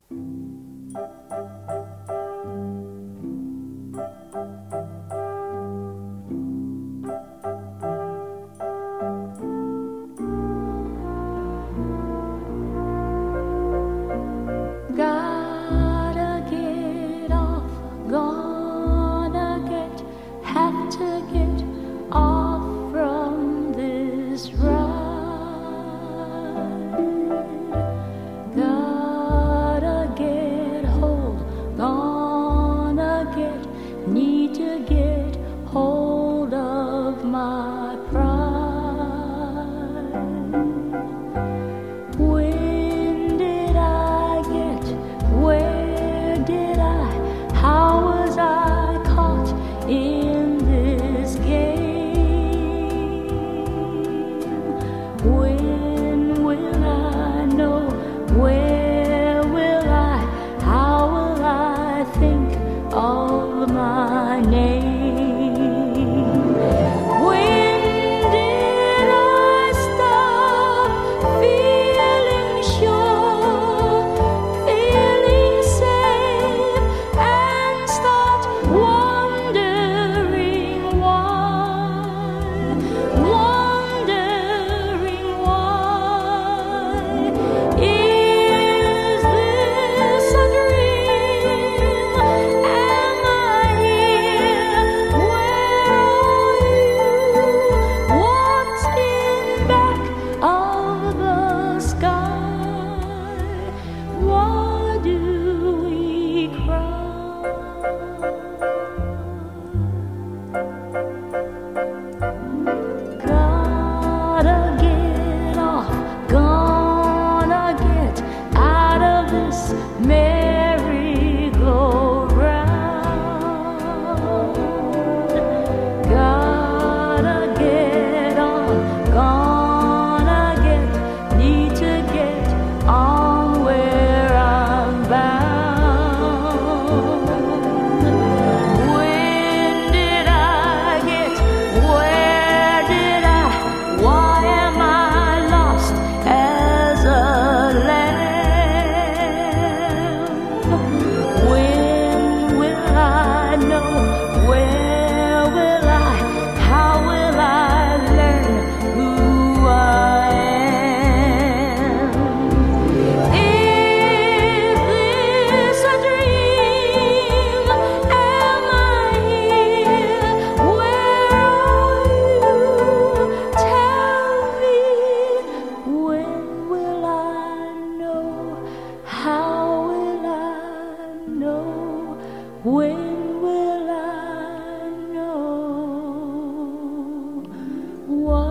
Gotta get off, gonna get, have to get off from this ride. Gotta get hold, gonna get, need to get hold of my pride. When did I get, where did I, how was I caught in this game? When will I know, where will I, how will I think of my name? When did I stop feeling sure, feeling safe, and start wondering why, wondering why? Is this a dream? Am I here? Where are you? What's in back of the sky? Why do we cry? Gotta get off, gonna get out of this merry-go-round. Gotta get on, gonna get, need to get on where I'm bound. When did I get, where did I, why am I lost as a lamb? When will I know, where will I, how will I learn who I am? Is this a dream? Am I here? Where are you? Tell me, when will I know? How will I know? When will I know? Why